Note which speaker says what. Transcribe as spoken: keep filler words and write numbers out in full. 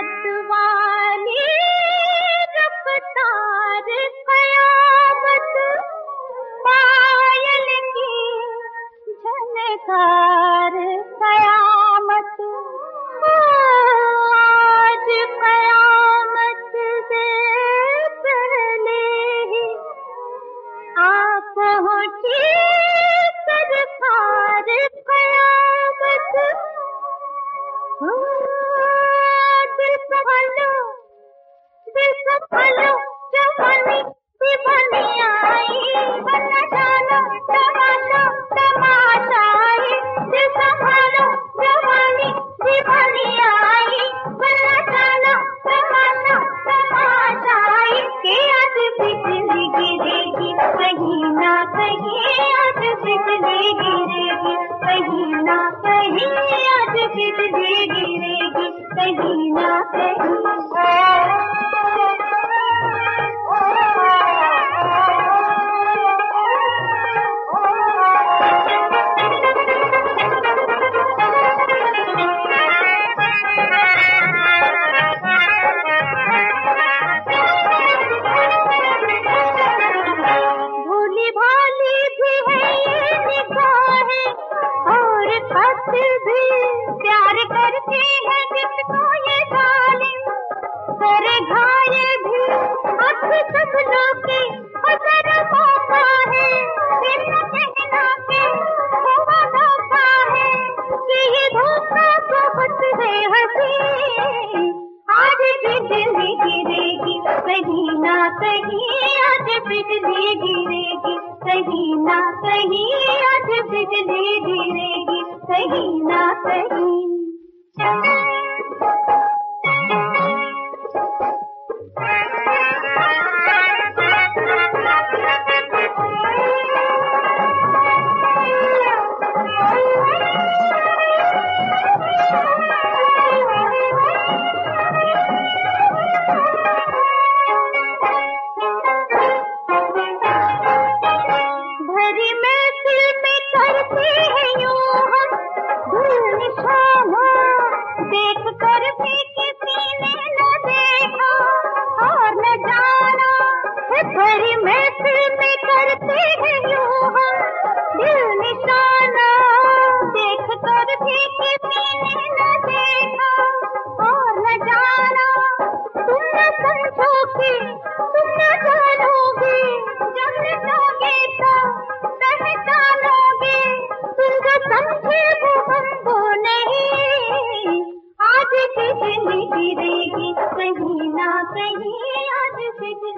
Speaker 1: मतवाली रफ्तार कयामत, पायल की झनकार कयामत। आज कयामत से पहले ही आ पहुंची सरकार कयामत। दिल संभालो, दिल संभालो, जवानी दीवानी आई, वरना जानो तमाशा तमाशा आई। दिल संभालो, जवानी दीवानी आई, वरना जानो तमाशा तमाशा आई। कि आज बिजली गिरेगी कहीं ना कहीं, आज बिजली गिरेगी कहीं ना कहीं, आज बिजली गिरेगी कहीं ना कहीं। भोली भाली भी है ये निगाहें और खत भी, प्यार करते हैं जिसको ये जालिम करे घायल भी। अब सब लोग के असर मौका है, बिन कहना के हुआ धोखा है कि ये धोखा बहुत है हंसी। आज बिजली गिरेगी कहीं ना कहीं, आज बिजली गिरेगी कहीं ना कहीं, आज बिजली गिरेगी कहीं ना कहीं। भरी महफिल में करते हैं यूं हम दिल निशाना, देख कर भी किसी ने न देखा और न जाना। भरी महफिल में करते हैं यूं हम दिल निशाना, देख कर भी किसी ने न देखा और न जाना। तुम न समझोगे, तुम न जानोगे, जब मिटोगे तो पहचानोगे। तुम जो समझे वो हमको नहीं, आज बिजली गिरेगी कहीं ना कहीं, आज बिजली